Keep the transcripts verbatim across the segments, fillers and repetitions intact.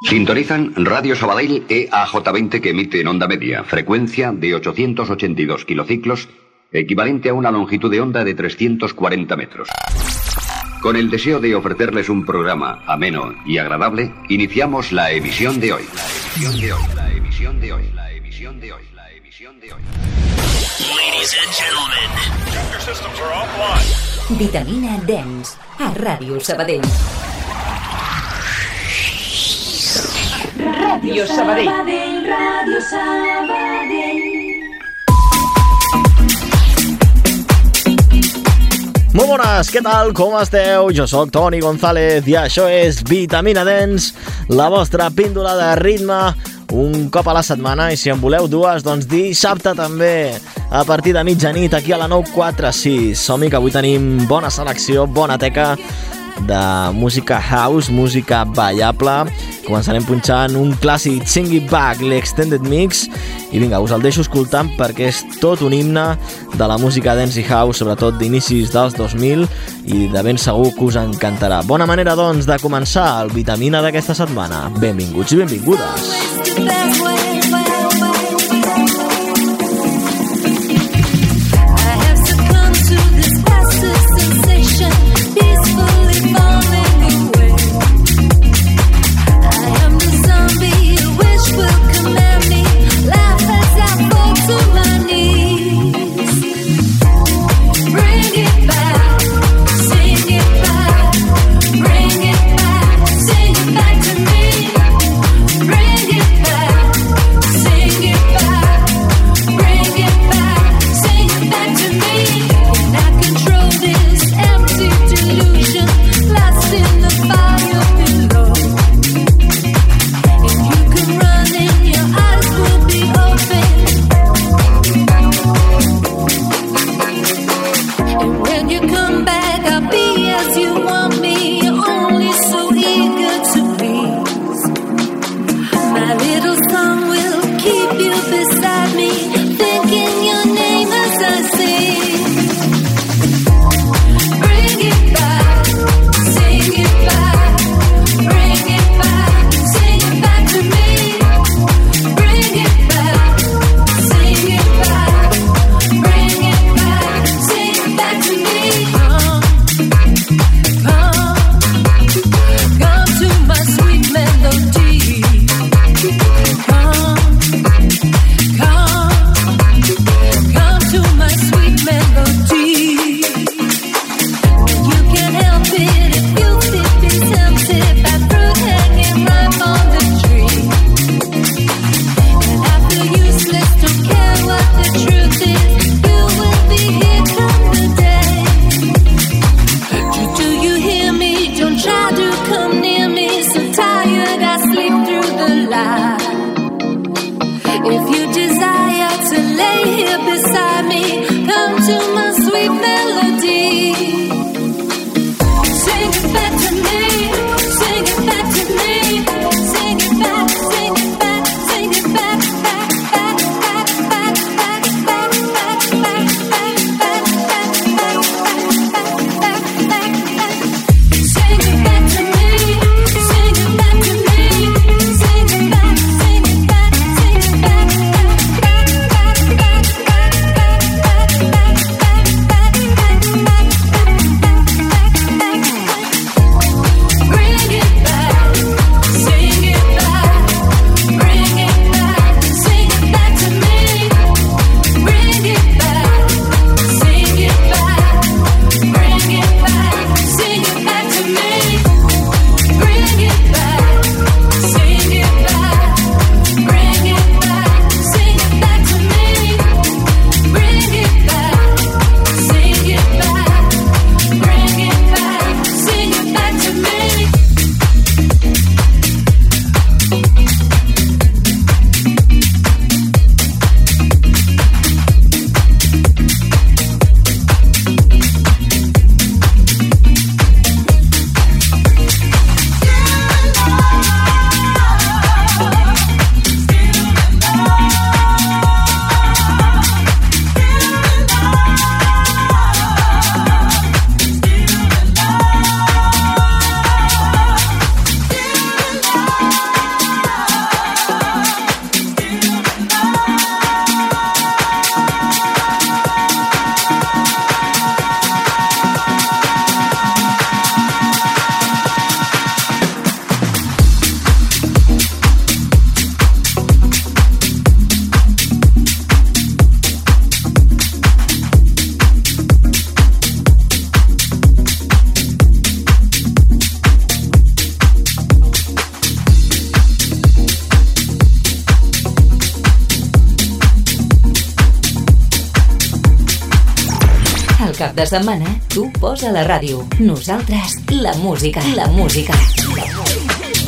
Sintonizan Radio Sabadell E A J veinte que emite en onda media, frecuencia de ochocientos ochenta y dos kilociclos, equivalente a una longitud de onda de trescientos cuarenta metros. Con el deseo de ofrecerles un programa ameno y agradable, iniciamos la emisión de hoy. La emisión de hoy, la emisión de hoy, la emisión de hoy, la emisión de hoy. Ladies and gentlemen, your systems are offline. Vitamina Dance a Radio Sabadell. Radio Sabadell. Radio Sabadell. Molt bones, què tal? Com esteu? Jo sóc Toni González i això és Vitamina Dance, la vostra píndola de ritme un cop a la setmana, i si en voleu dues, doncs dissabte també a partir de mitjanit aquí a la nou quatre sis. Som-hi, que avui tenim bona selecció, bona teca de música house, música ballable. Començarem punxant un clàssic Sing It Back, l'Extended Mix, i vinga, us el deixo escoltant perquè és tot un himne de la música dance i house, sobretot d'inicis dels dos mil, i de ben segur que us encantarà. Bona manera, doncs, de començar el Vitamina d'aquesta setmana. Benvinguts i benvingudes. Bring it back, cap de setmana, tu posa la ràdio. Nosaltres, la música. La música. La música.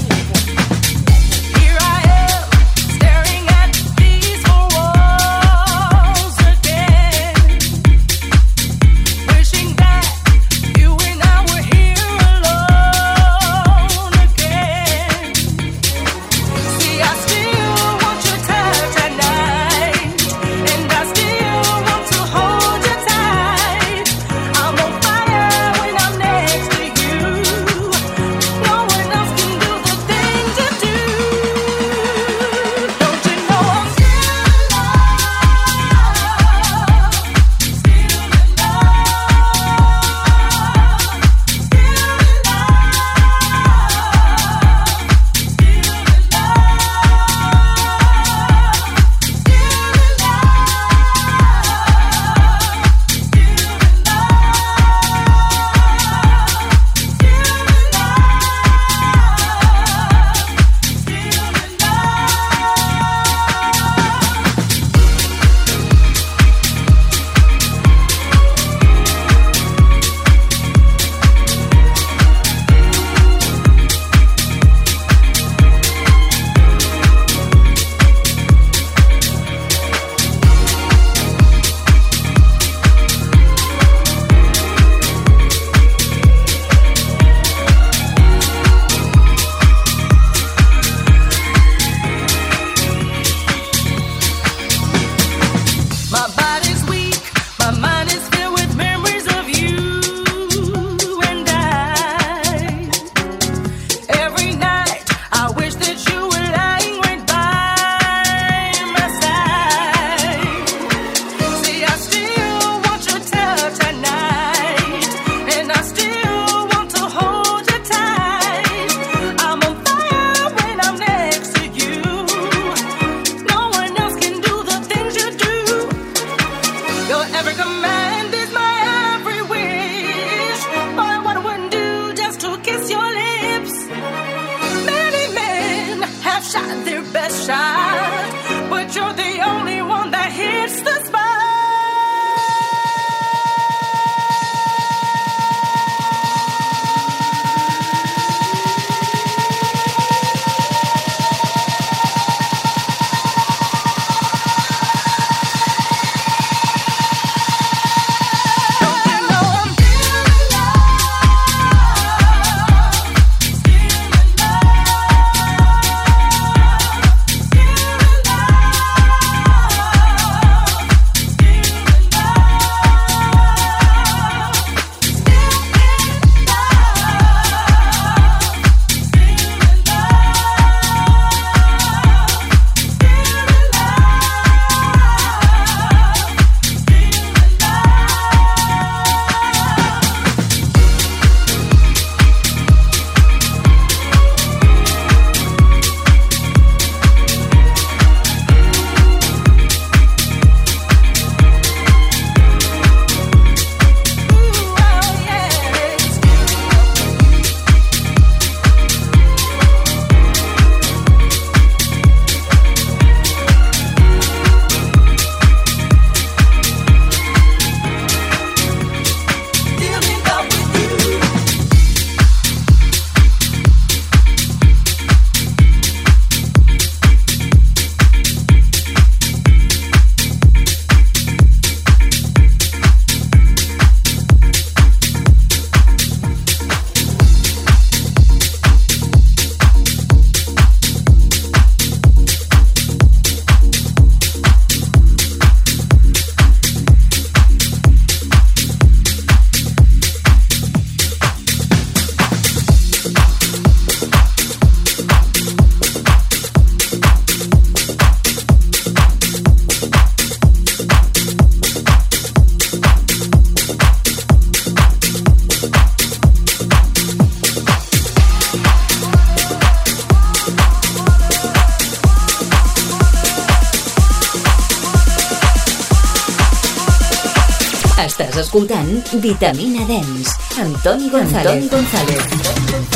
Estàs escoltant Vitamina Dance amb Toni González. Toni González.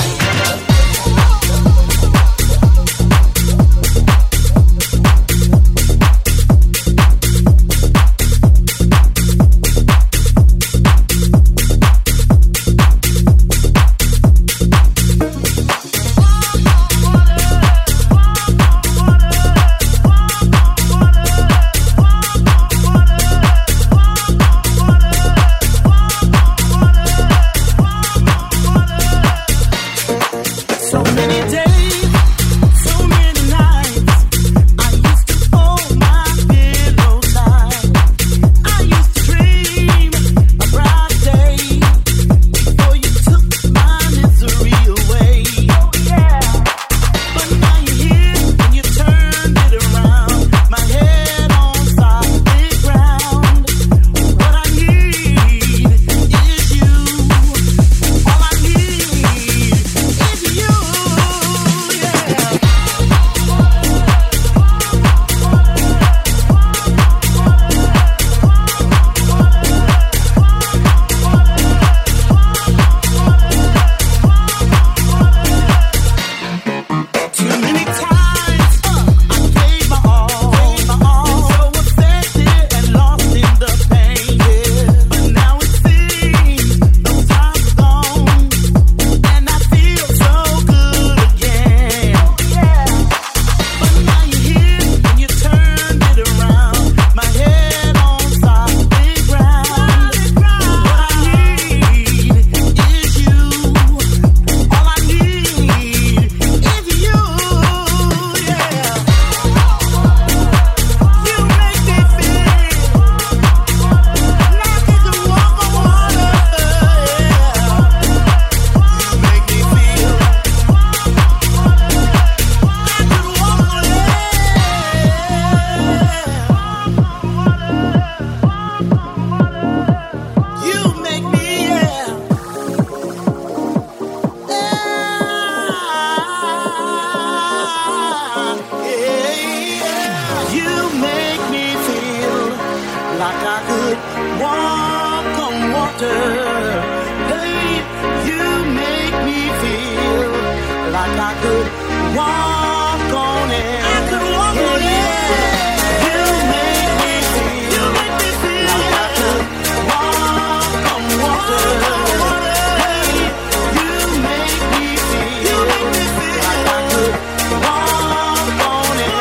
water. Hey, you make me feel like I could walk on air. I could walk yeah, on air. You make me feel, you make me feel like I could walk on water. Hey, you make me feel, you make me feel like I could walk on air.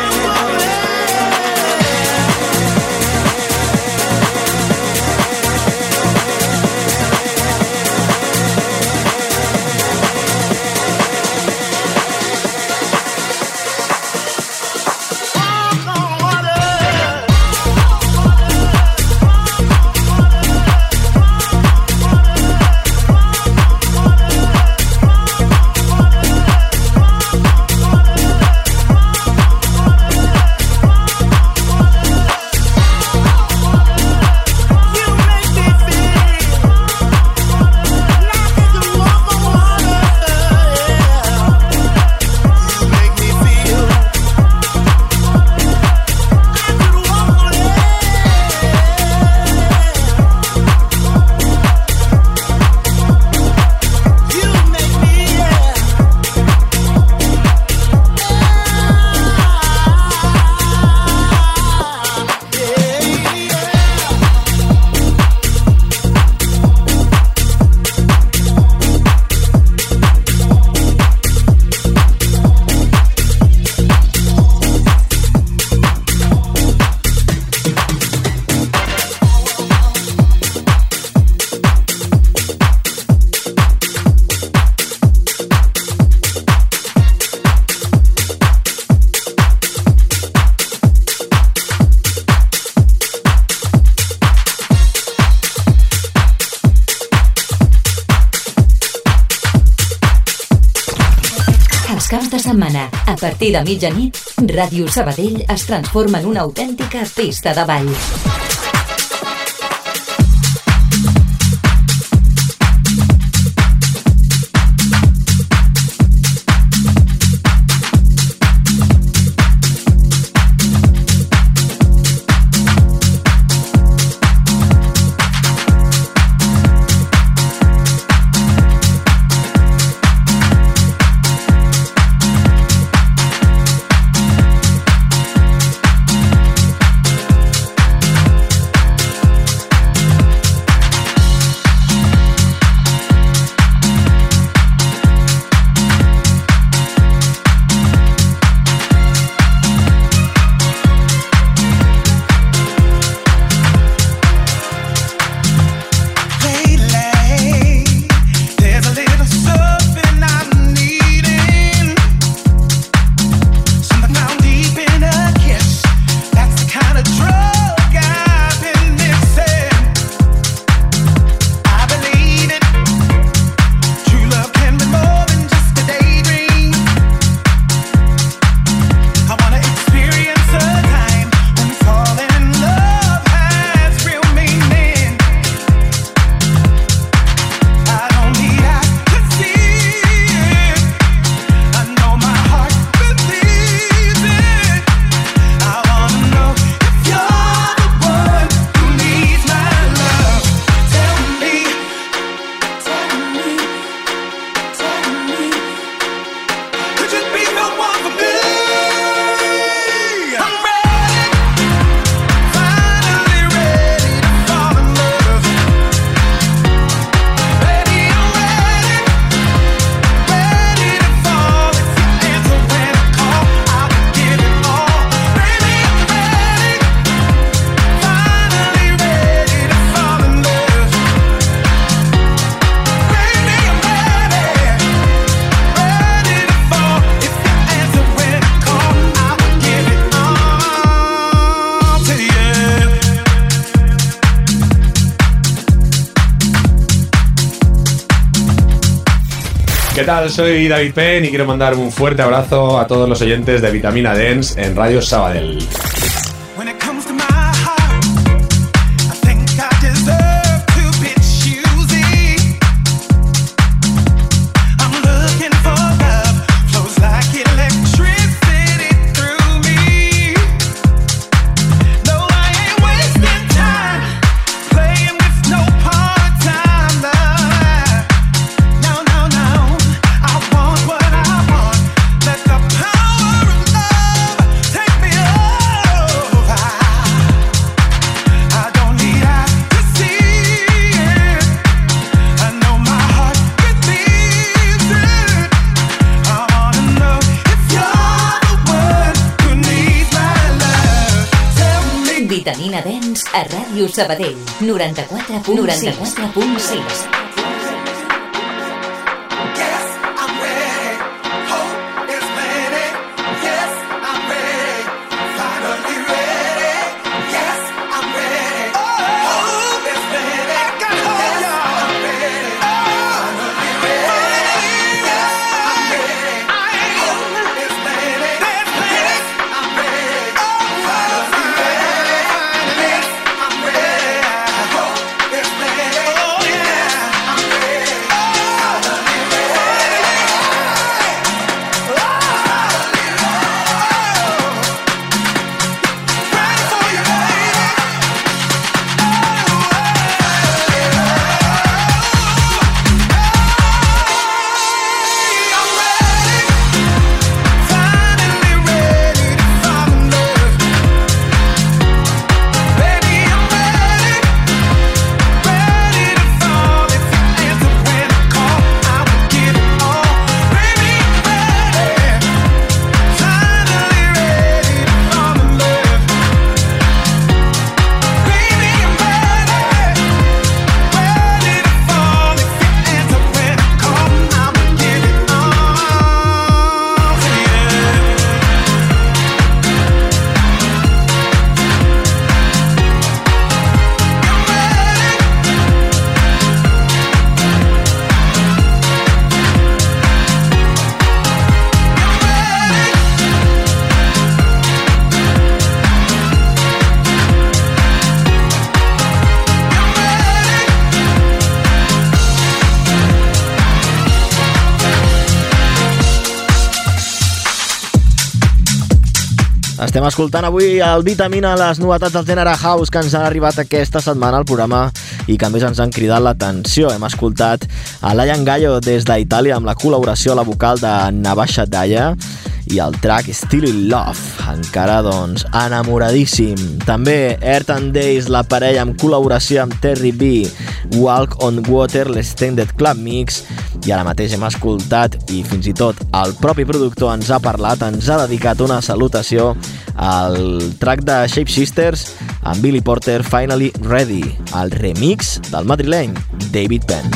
setmana, a partir de mitjanit, Ràdio Sabadell es transforma en una autèntica pista de ball. ¿Qué tal? Soy David Penn y quiero mandar un fuerte abrazo a todos los oyentes de Vitamina Dance en Radio Sabadell. Time Vitamina Dance a Ràdio Sabadell, noranta-quatre punt sis. Estem escoltant avui el Vitamina, les novetats del gènere house que ens han arribat aquesta setmana al programa i que a més ens han cridat l'atenció. Hem escoltat a Lion Gallo des d'Itàlia amb la col·laboració a la vocal de Navasha Daya i el track Still in Love, encara doncs enamoradíssim. També Earth and Days, la parella amb col·laboració amb Terry B, Walk on Water, l'Extended Club Mix, i ara mateix hem escoltat i fins i tot el propi productor ens ha parlat, ens ha dedicat una salutació al track de Shape Sisters amb Billy Porter, Finally Ready, el remix del madrileny David Penn.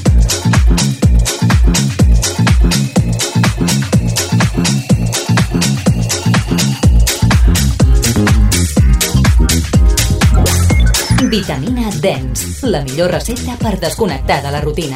Vitamina Dance, la millor recepta per desconnectar de la rutina.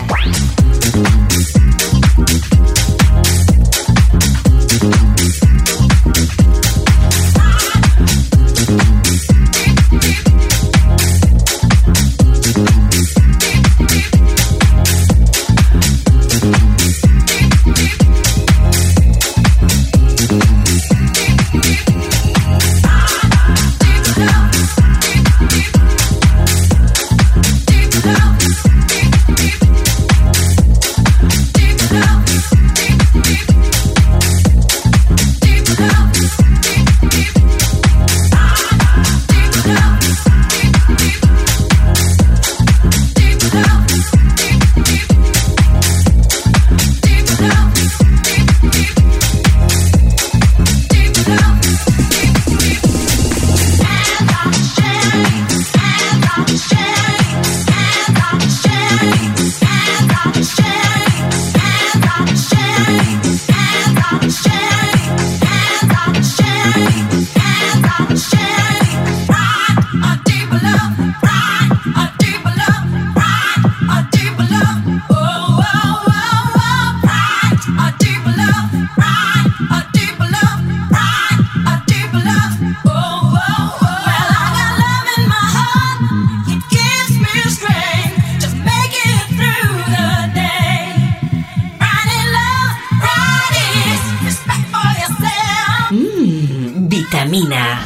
Vitamina.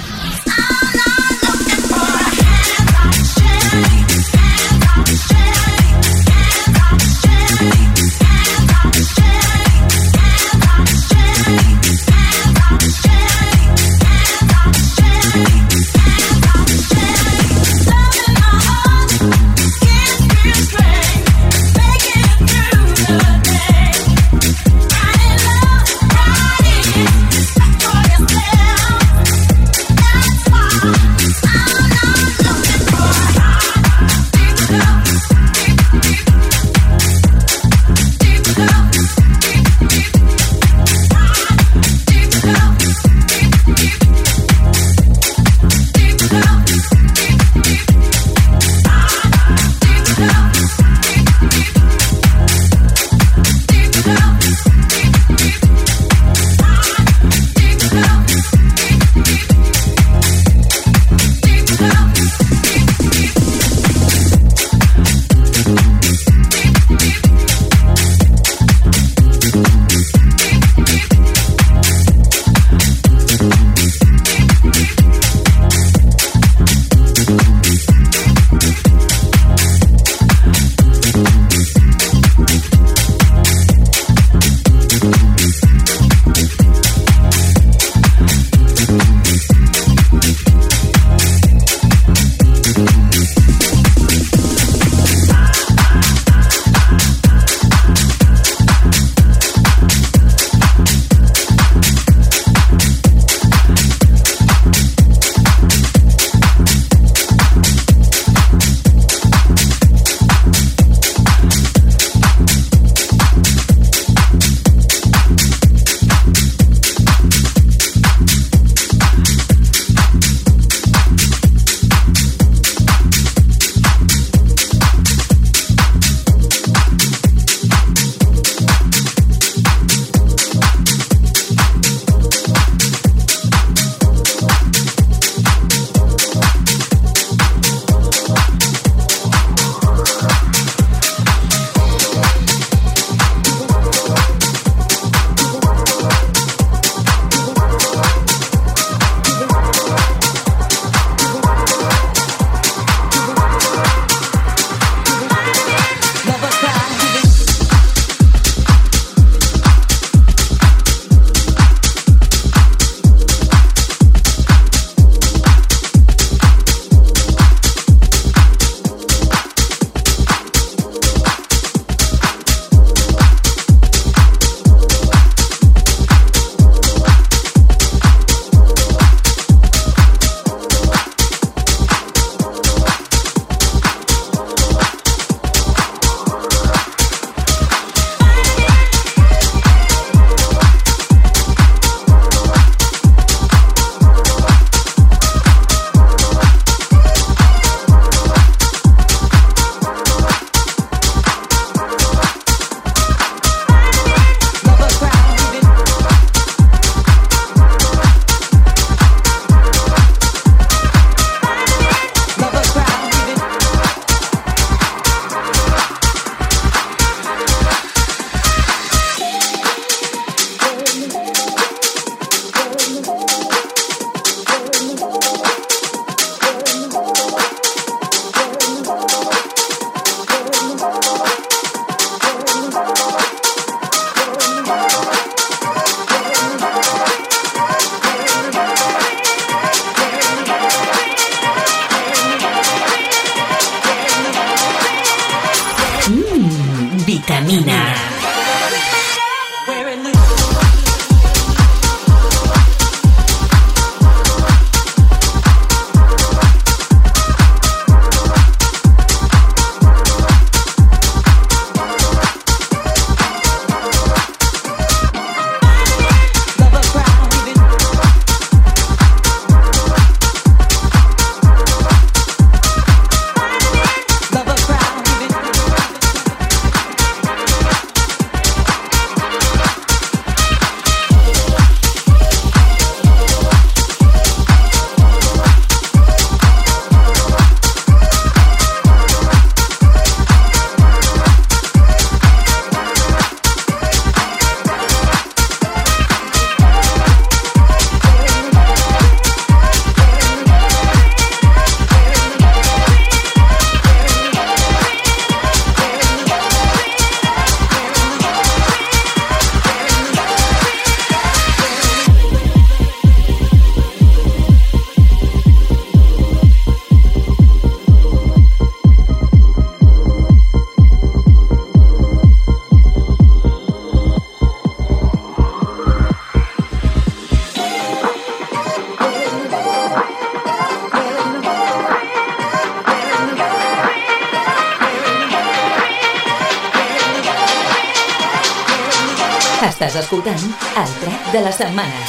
Vitamina. Estàs escoltant el track de la setmana.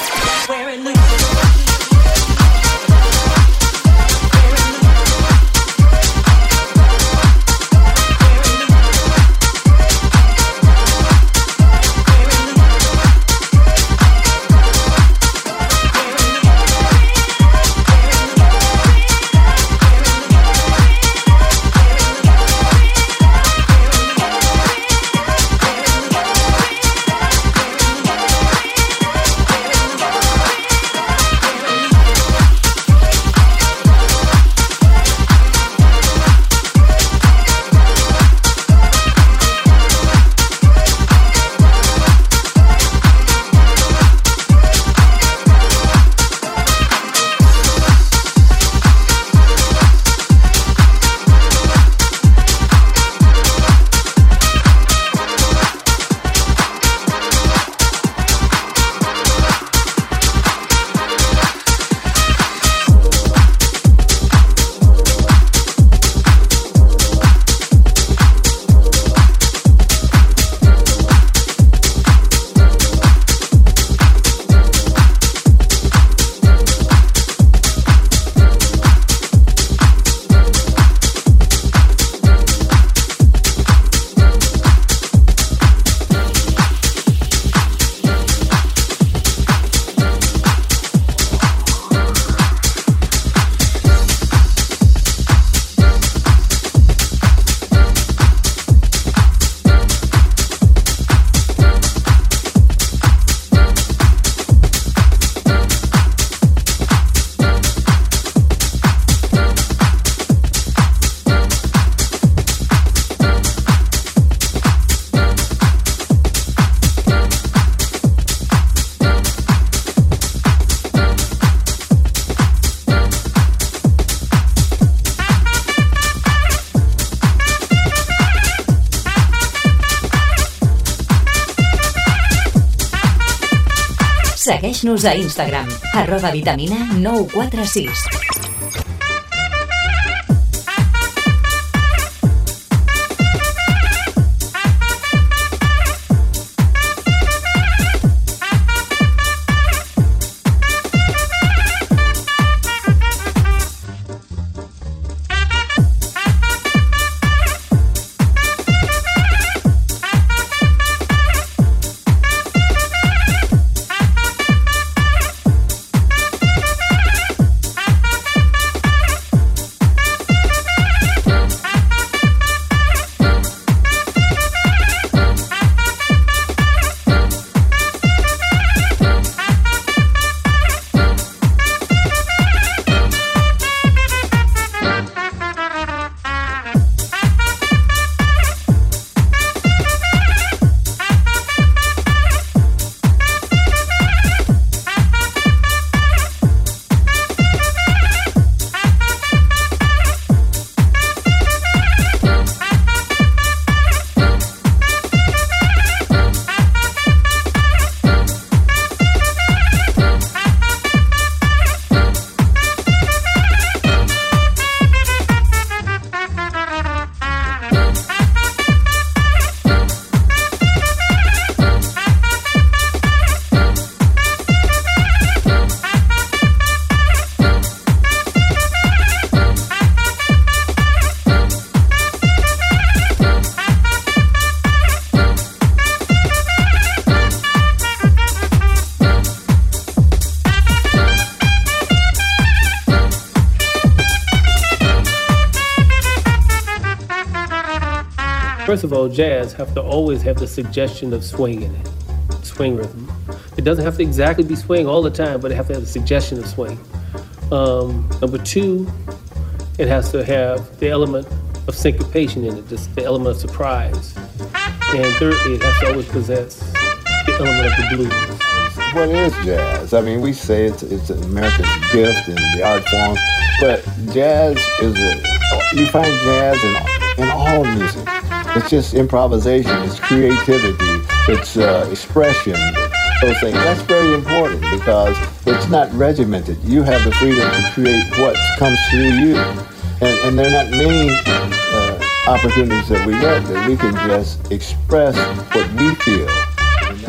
Segueix-nos a Instagram, arroba vitamina nou quatre sis. First of all, jazz have to always have the suggestion of swing in it, swing rhythm. It doesn't have to exactly be swing all the time, but it has to have the suggestion of swing. Um, number two, it has to have the element of syncopation in it, just the element of surprise. And thirdly, it has to always possess the element of the blues. What is jazz? I mean, we say it's it's an American gift and the art form, but jazz is a, you find jazz in, in all music. It's just improvisation, it's creativity, it's uh, expression, those things. That's very important because it's not regimented. You have the freedom to create what comes through you. And, and there are not many uh, opportunities that we get that we can just express what we feel.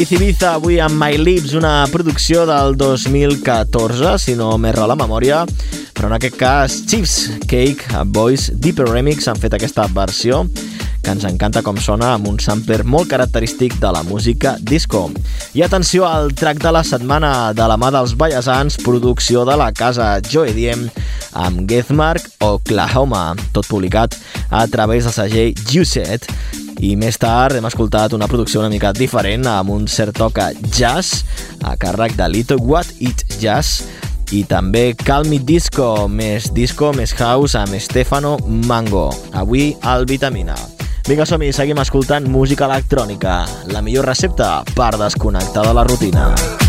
Faith Ibiza avui amb My Lips, una producció del dos mil catorze, si no m'erra la memòria, però en aquest cas Chiefs Cake Boys Deeper Remix han fet aquesta versió que ens encanta com sona amb un sampler molt característic de la música disco. I atenció al track de la setmana de la mà dels ballesans, producció de la casa Joe Diem amb Geithmark Oklahoma, tot publicat a través del segell Juiced. I més tard hem escoltat una producció una mica diferent amb un cert toc jazz a càrrec de Little What It Jazz i també Call Me Disco, més disco, més house amb Stefano Mango, avui al Vitamina. Vinga, som-hi, seguim escoltant música electrònica, la millor recepta per desconnectar de la rutina.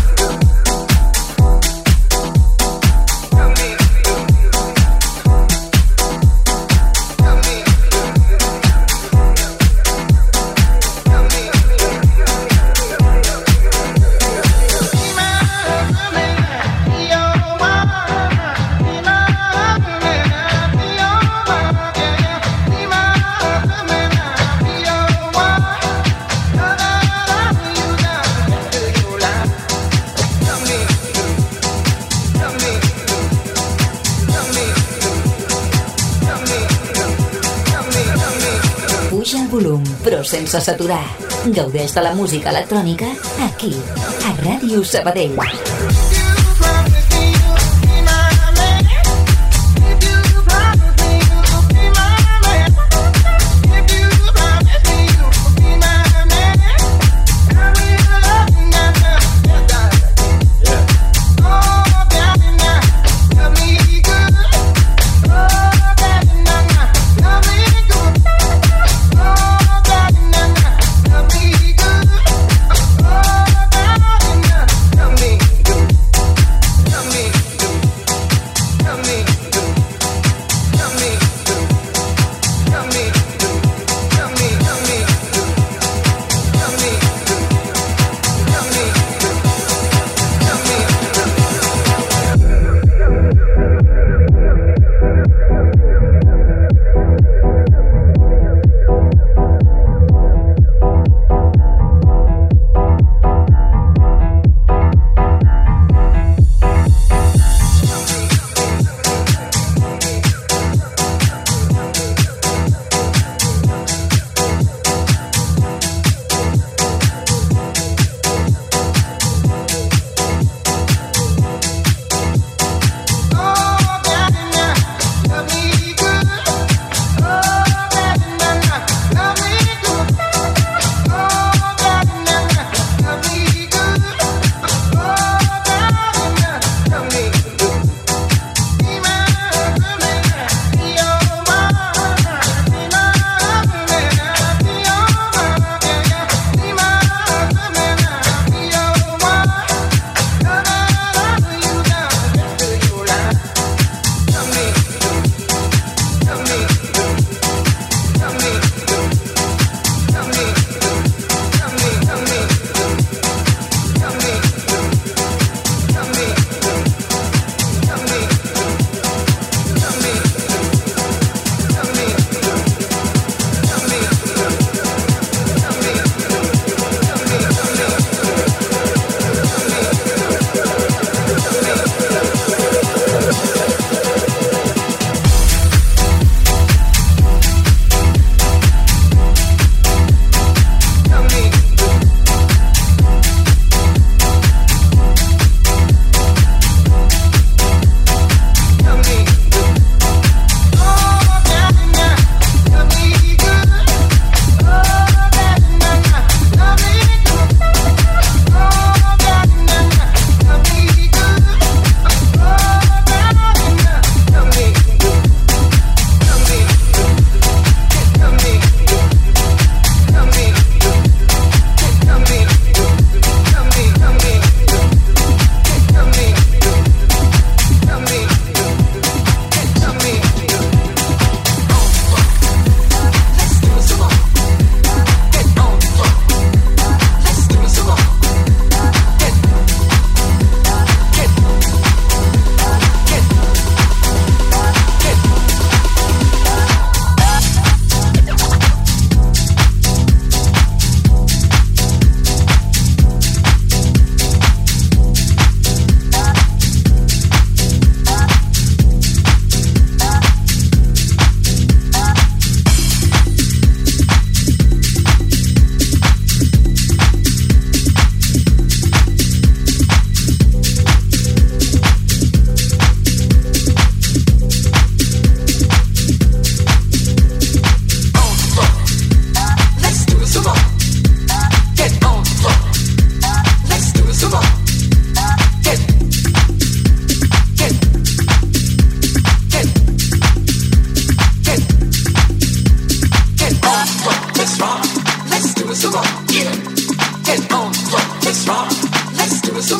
Volum, però sense saturar. Gaudeix de la música electrònica aquí, a Ràdio Sabadell. Tell me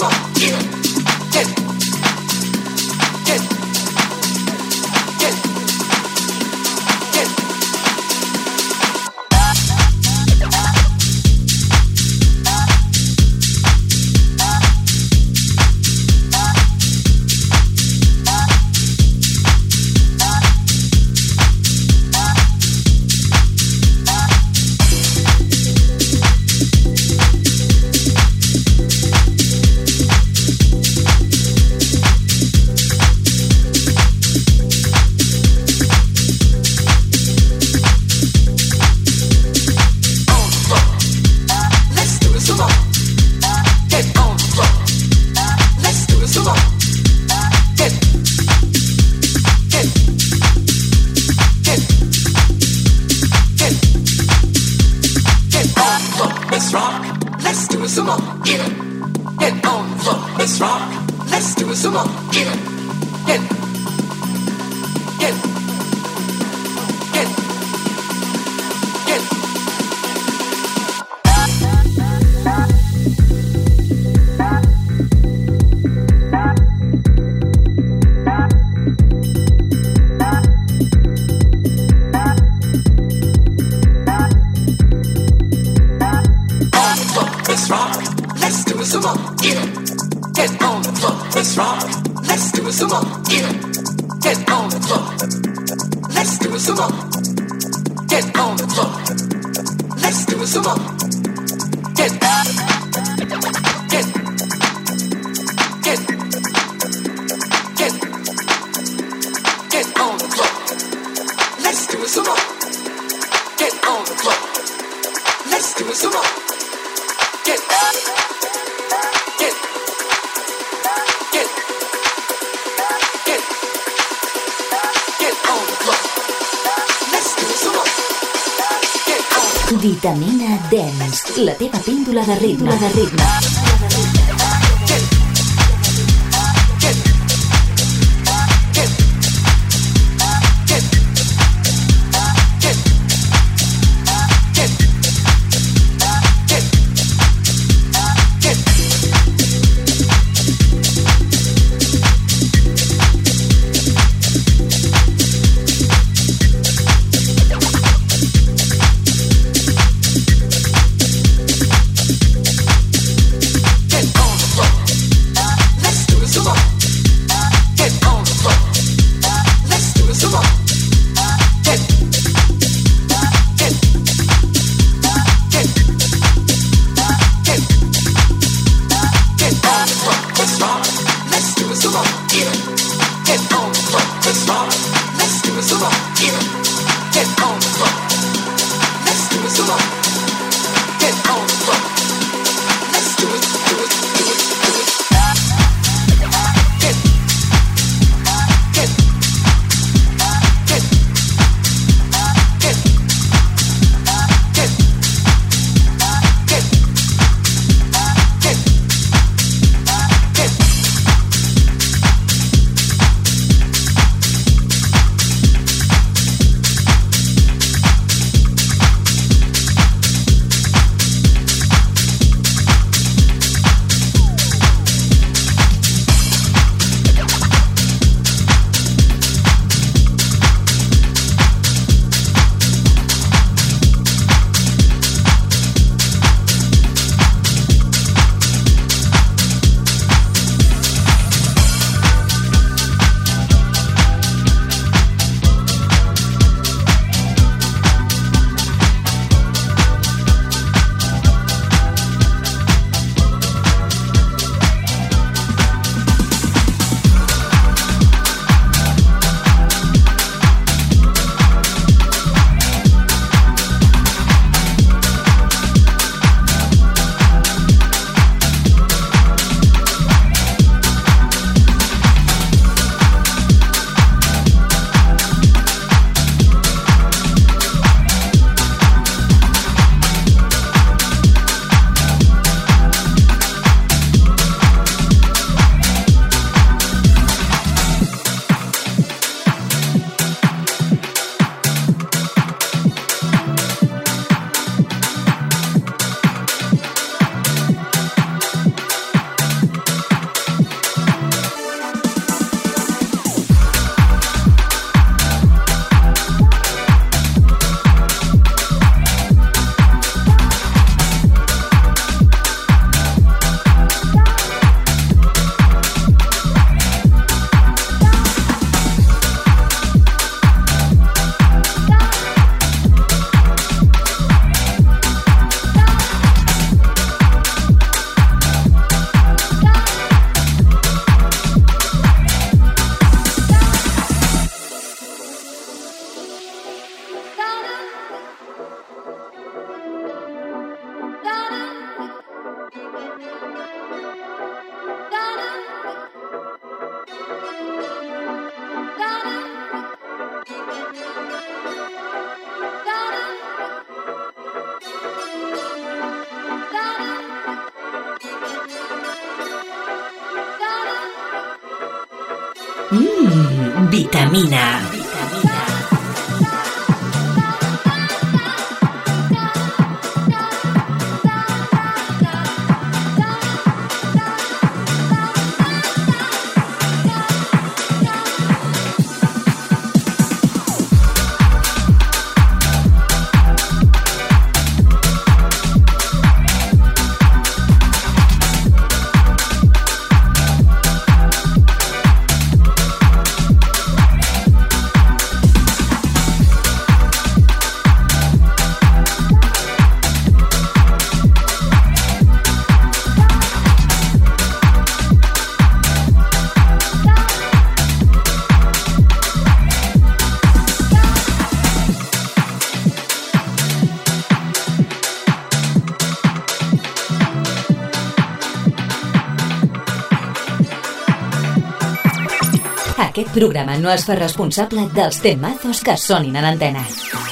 Vitamina Dance, la teva píndola de ritme. De ritme. Mmm, vitamina. Aquest programa no es fa responsable dels temazos que sonin en antena.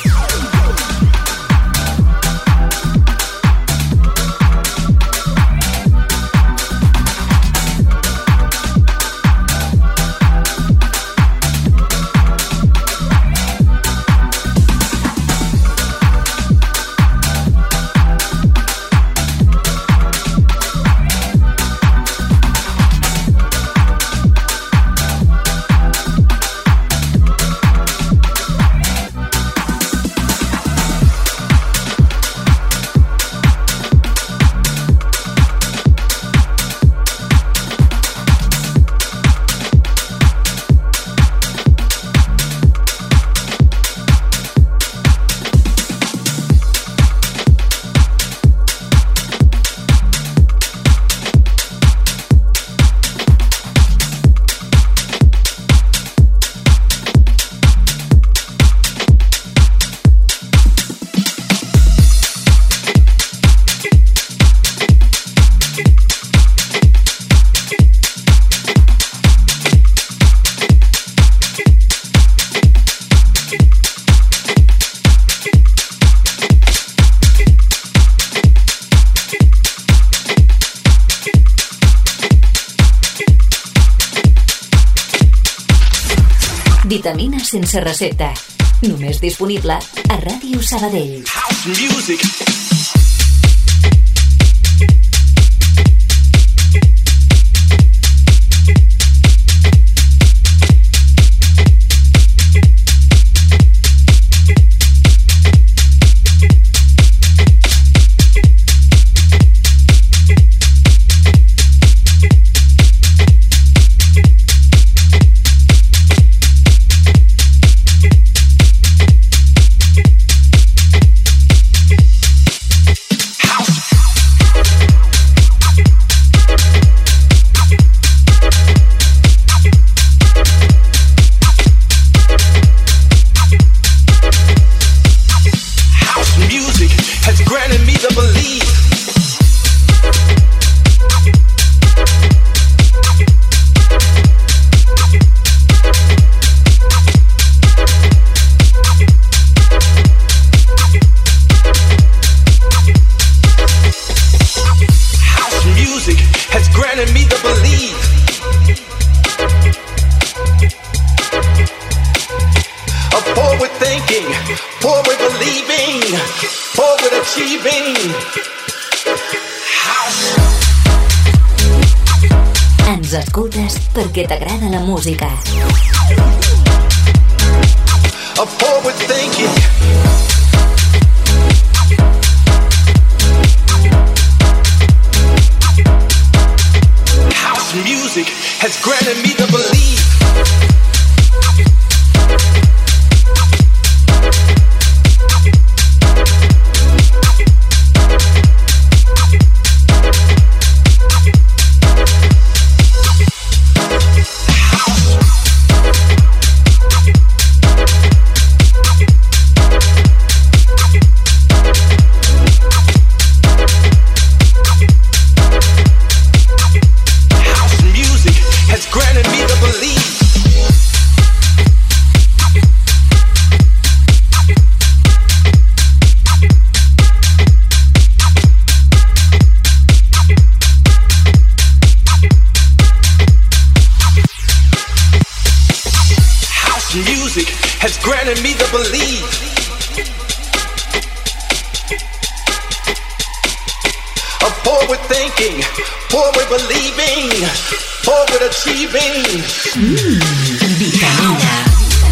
Vitamina sense recepta. Només disponible a Ràdio Sabadell. House music. Ens escoltes perquè t'agrada la música. A forward thinking. House music has granted me the belief. Granted me the belief. believe. A forward thinking, forward believing, forward achieving. Mm, Vitamina.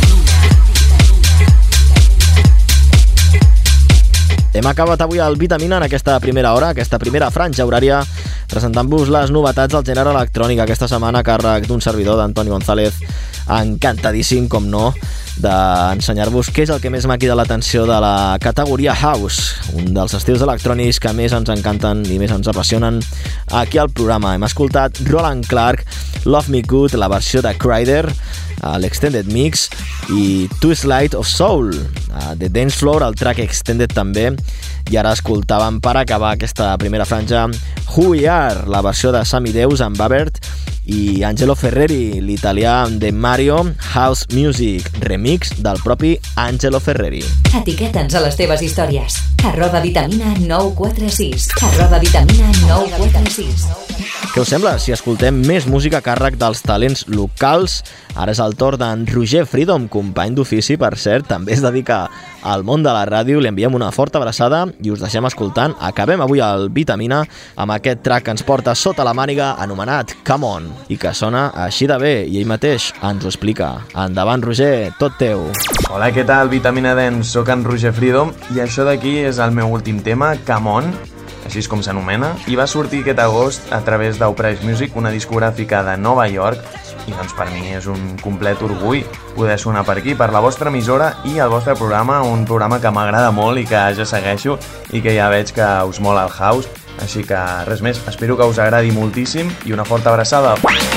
Hem acabat avui el Vitamina en aquesta primera hora, aquesta primera franja horària, presentant-vos les novetats del gènere electrònic aquesta setmana a càrrec d'un servidor d'Antoni González, encantadíssim, com no, d'ensenyar-vos què és el que més m'ha cridat l'atenció de la categoria House, un dels estils electrònics que més ens encanten i més ens apassionen aquí al programa. Hem escoltat Roland Clark, Love Me Good, la versió de Kryder, l'Extended Mix, i Twist Light of Soul, de Dance Floor, el track Extended també, i ara escoltàvem per acabar aquesta primera franja Who We Are, la versió de Sammy Deus amb Babert, i Angelo Ferreri, l'italià de Mario, House Music, remix del propi Angelo Ferreri. Etiqueta'ns a les teves històries. Arroba vitamina nou quatre sis. Arroba vitamina nou quatre sis. Què us sembla si escoltem més música a càrrec dels talents locals? Ara és el torn d'en Roger Freedom, company d'ofici, per cert, també es dedica al món de la ràdio. Li enviem una forta abraçada i us deixem escoltant. Acabem avui el Vitamina amb aquest track que ens porta sota la màniga anomenat Come On, i que sona així de bé, i ell mateix ens ho explica. Endavant, Roger, tot teu. Hola, què tal, Vitamina Dance? Soc en Roger Freedom i això d'aquí és el meu últim tema, Come On, així és com s'anomena, i va sortir aquest agost a través d'Uprise Music, una discogràfica de Nova York, i doncs per mi és un complet orgull poder sonar per aquí, per la vostra emissora i el vostre programa, un programa que m'agrada molt i que ja segueixo i que ja veig que us mola el house, així que res més, espero que us agradi moltíssim i una forta abraçada.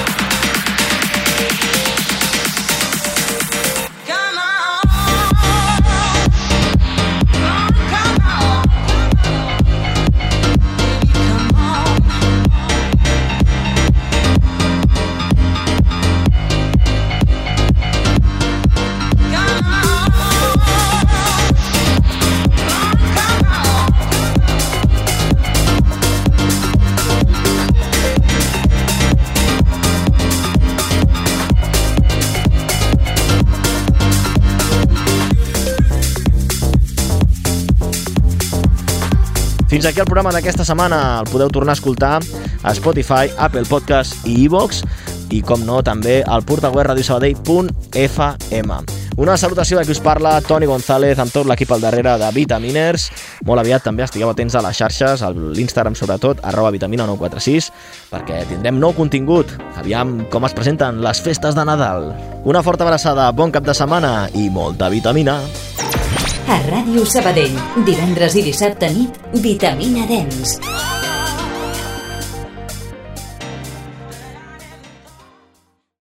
Fins aquí el programa d'aquesta setmana. El podeu tornar a escoltar a Spotify, Apple Podcast i iVoox, i com no també al portal web radio sabadell punt f m. Una salutació de qui us parla, Toni González, amb tot l'equip al darrere de Vitaminers. Molt aviat també estigueu atents a les xarxes, a l'Instagram sobretot, arroba vitamina nou quatre sis, perquè tindrem nou contingut. Aviam com es presenten les festes de Nadal. Una forta abraçada, bon cap de setmana i molta vitamina. A Ràdio Sabadell, divendres i dissabte nit, Vitamina Dance.